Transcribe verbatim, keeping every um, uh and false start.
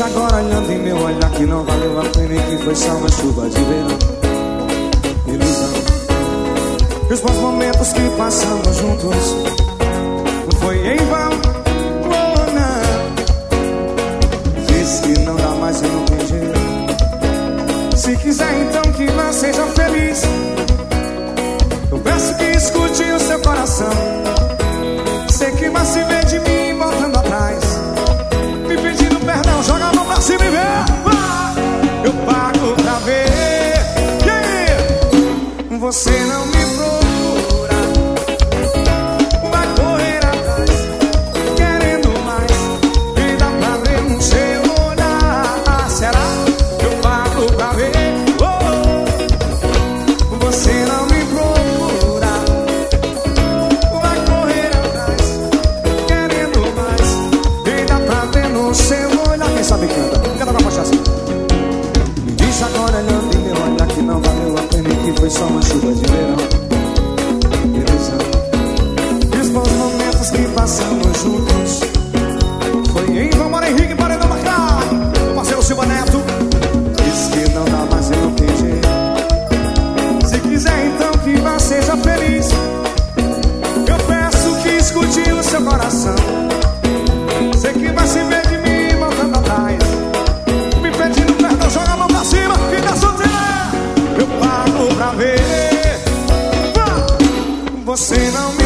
diz agora olhando em meu olhar que não valeu a pena e que foi só uma chuva de verão. Ilusão. E os bons momentos que passamos juntos não foi em vão. Oh, não. Diz que não dá mais e não tem jeito. Se quiser então que vá, seja feliz. Eu peço que escute o seu coração. Sei que vai se ver de mim voltando atrás, me pedindo perdão, joga a mão pra cima e vê. Ah, eu pago pra ver. Yeah. Você não me procura, vai correr atrás, querendo mais, e dá pra ver no seu olhar. Será? Eu pago pra ver. Oh, você não me procura, vai correr atrás, querendo mais, e dá pra ver no seu olhar. Quem sabe canta, canta pra baixar assim. Me diz agora olhando em meu olhar que não valeu a pena e que foi só uma chuva de verão. E os bons momentos que passamos juntos foi em vão. Bora Henrique, para não marcar. Meu parceiro Silva Neto diz que não dá mais e não tem jeito. Se quiser então que vá, seja feliz. Eu peço que escute o seu coração. Sei que vai se ver de mim voltando atrás, me pedindo perdão, joga a mão pra cima, fica solteira. Eu pago pra ver. Você não me